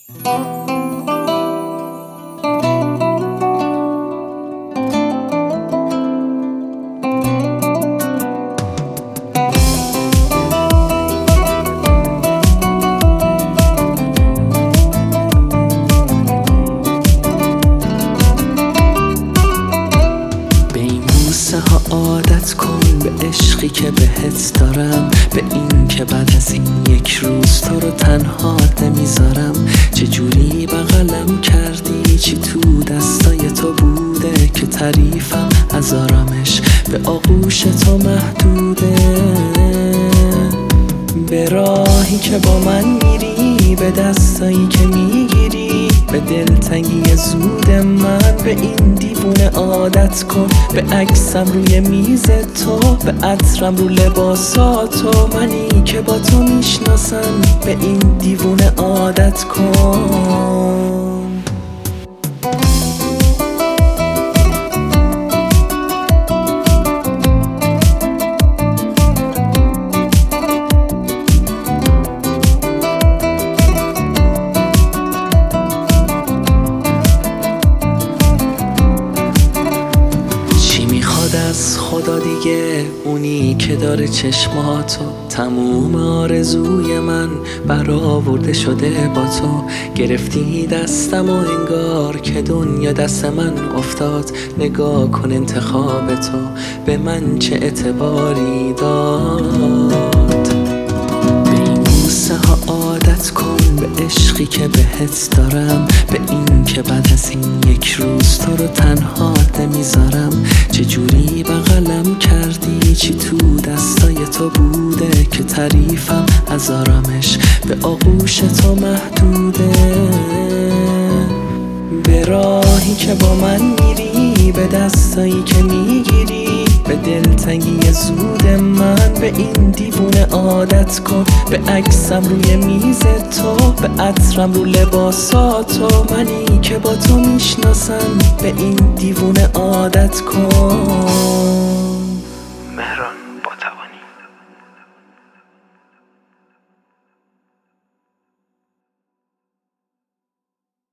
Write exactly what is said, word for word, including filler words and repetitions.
عادت کن به عشقی که بهت دارم، به این که بعد از این یک روز تو رو تنها نمیذارم. چجوری بغلم کردی، چی تو دستای تو بوده که تعریفم از آرامش به آغوش تو محدوده. به راهی که با من میری، به دستایی که میگیری، به دلتنگی زود من، به این دیوونه عادت کن. به عکسم روی میز تو، به عطرم رو لباساتو، منی که با تو میشناسم، به این دیوونه عادت کن. از خدا دیگه، اونی که داره چشماتو، تموم آرزوی من برآورده شده با تو. گرفتی دستم و انگار که دنیا دست من افتاد. نگاه کن انتخاب تو به من چه اعتباری داد. به این بوسه ها عادت کن، به عشقی که بهت دارم، به این که بعد از این یک روز تو رو تنها نمیذارم. چجوری بغلم کردی، چی تو دستای تو بوده که تعریفم از آرامش به آغوش تو محدوده. به راهی که با من میری، به دستایی که میگیری، به دلتنگی زود من، به این دیوونه عادت کن. به عکسم روی میز تو، به عطرم رو لباساتو، منی که با تو میشناسم، به این دیوونه عادت کن.